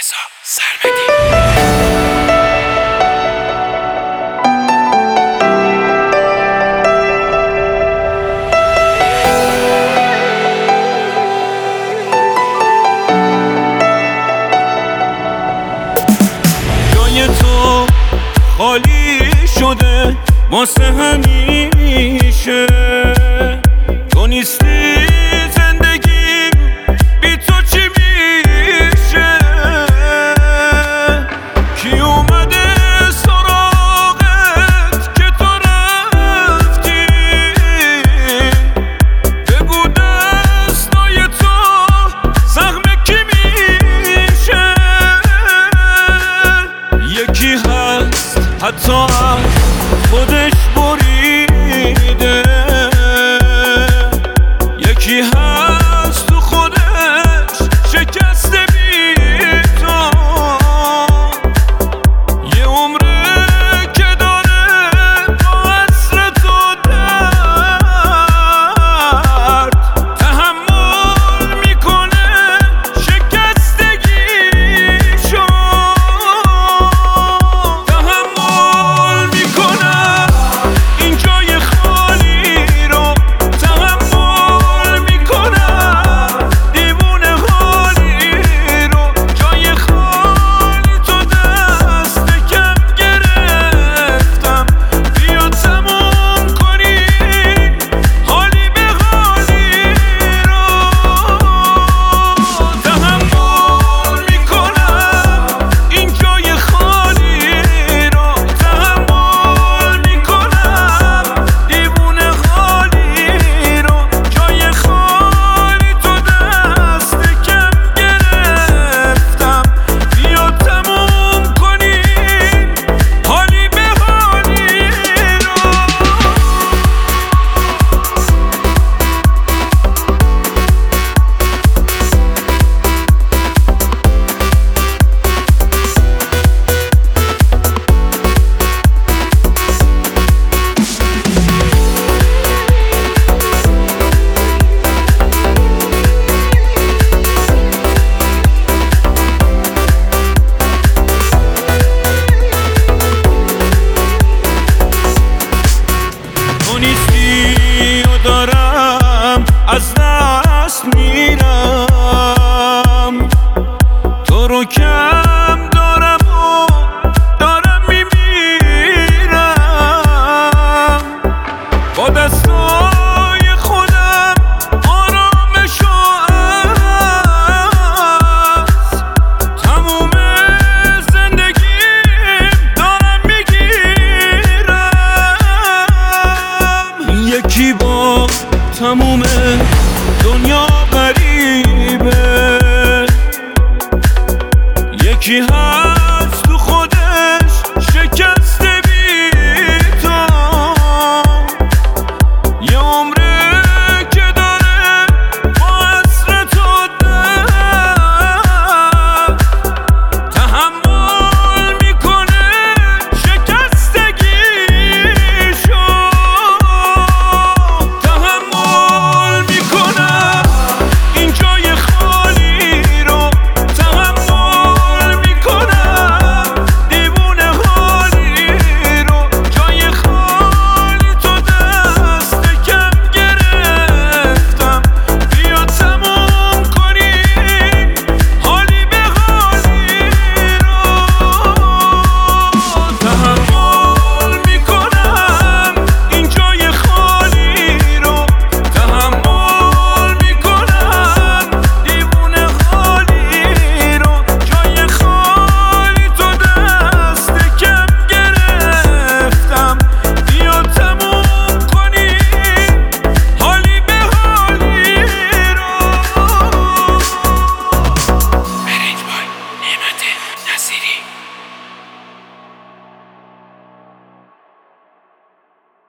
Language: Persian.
رضا سرمدی. جای تو خالی شده واسه همیشه، تو نیستی زندگیم بی تو چی میشه؟ کی اومده سراغت که تو رفتی؟ بگو دستای تو زخم کی میشه؟ یکی هست حتی از خودش بریده، یکی هست تو خودش شکسته بی تو، یه عمره که داره با عصر تو درد تحمل میکنه شکستگیشو، تحمل میکنم این جای خالی رو، تحمل میکنم دیوونه حالی رو، جای خالی تو دست کم گرفتم، بیا تموم کنیم حالی به حالی رو، تحمل میکنم این جای خالی رو، تحمل میکنم دیوونه حالی رو، جای خالی تو دست کم گرفتم، بیا تموم کنیم حالی به حالی رو. تو نیستی و دارم از دست میرم، تو رو کم دارم و دارم میمیرم، با دستای خودم آرامشو از تموم زندگیم دارم میگیرم، یکی با تموم دنیا غریبه، یکی